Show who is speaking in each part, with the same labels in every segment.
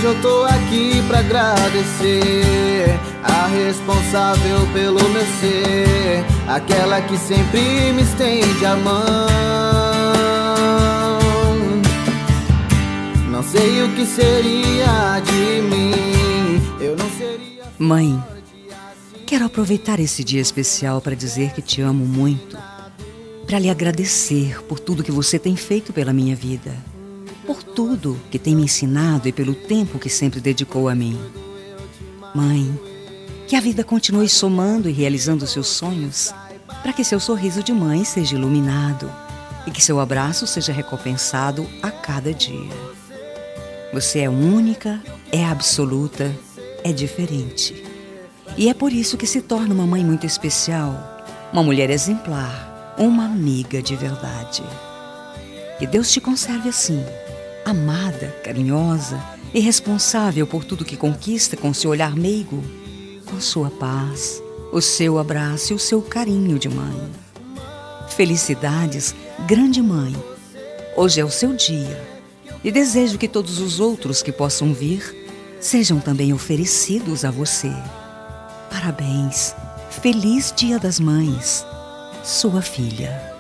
Speaker 1: hoje eu tô aqui pra agradecer a responsável pelo meu ser, aquela que sempre me estende a mão. Não sei o que seria de mim, eu não seria...
Speaker 2: Mãe, quero aproveitar esse dia especial para dizer que te amo muito, para lhe agradecer por tudo que você tem feito pela minha vida, por tudo que tem me ensinado e pelo tempo que sempre dedicou a mim. Mãe, que a vida continue somando e realizando seus sonhos, para que seu sorriso de mãe seja iluminado e que seu abraço seja recompensado a cada dia. Você é única, é absoluta, é diferente. E é por isso que se torna uma mãe muito especial, uma mulher exemplar, uma amiga de verdade. Que Deus te conserve assim, amada, carinhosa e responsável por tudo que conquista com seu olhar meigo, com sua paz, o seu abraço e o seu carinho de mãe. Felicidades, grande mãe. Hoje é o seu dia e desejo que todos os outros que possam vir sejam também oferecidos a você. Parabéns, feliz Dia das Mães, sua filha.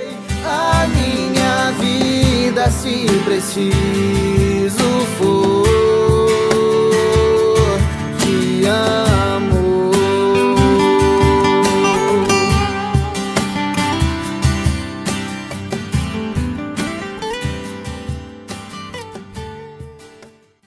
Speaker 1: A minha vida, se preciso for,